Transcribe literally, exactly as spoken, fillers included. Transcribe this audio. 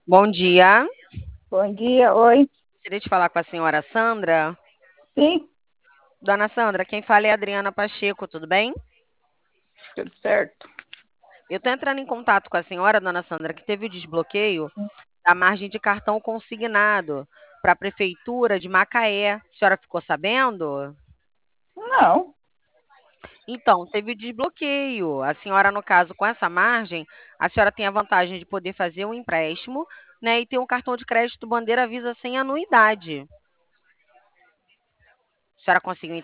Bom dia. Bom dia, oi. Gostaria de falar com a senhora Sandra. Sim, Dona Sandra, quem fala é a Adriana Pacheco, tudo bem? tudo certo. Eu estou entrando em contato com a senhora, dona Sandra, que teve o desbloqueio da margem de cartão consignado para a Prefeitura de Macaé. A senhora ficou sabendo? Não, Então, teve desbloqueio. A senhora, no caso, com essa margem, a senhora tem a vantagem de poder fazer um empréstimo, né, e ter um cartão de crédito Bandeira Visa sem anuidade. A senhora conseguiu